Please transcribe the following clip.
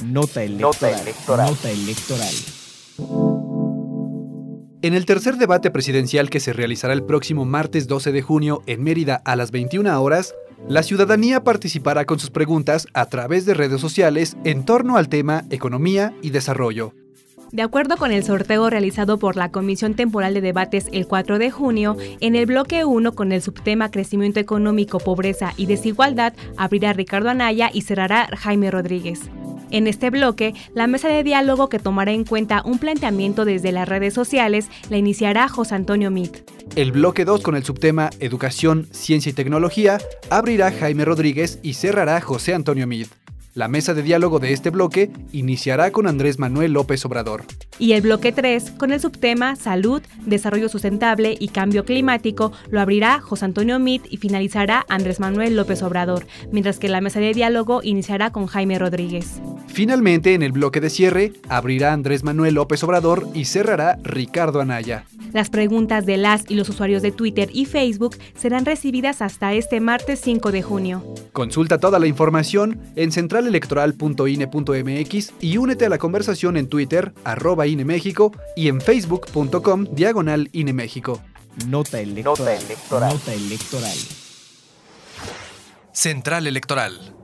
Nota electoral. Nota electoral. En el tercer debate presidencial que se realizará el próximo martes 12 de junio en Mérida a las 21 horas, la ciudadanía participará con sus preguntas a través de redes sociales en torno al tema economía y desarrollo. De acuerdo con el sorteo realizado por la Comisión Temporal de Debates el 4 de junio, en el bloque 1 con el subtema Crecimiento Económico, Pobreza y Desigualdad abrirá Ricardo Anaya y cerrará Jaime Rodríguez. En este bloque, la mesa de diálogo que tomará en cuenta un planteamiento desde las redes sociales la iniciará José Antonio Meade. El bloque 2 con el subtema Educación, Ciencia y Tecnología abrirá Jaime Rodríguez y cerrará José Antonio Meade. La mesa de diálogo de este bloque iniciará con Andrés Manuel López Obrador. Y el bloque 3, con el subtema Salud, Desarrollo Sustentable y Cambio Climático, lo abrirá José Antonio Meade y finalizará Andrés Manuel López Obrador, mientras que la mesa de diálogo iniciará con Jaime Rodríguez. Finalmente, en el bloque de cierre, abrirá Andrés Manuel López Obrador y cerrará Ricardo Anaya. Las preguntas de las y los usuarios de Twitter y Facebook serán recibidas hasta este martes 5 de junio. Consulta toda la información en centralelectoral.ine.mx y únete a la conversación en Twitter, @INEMéxico y en facebook.com/INEMéxico. Nota electoral. Nota electoral. Nota electoral. Central Electoral.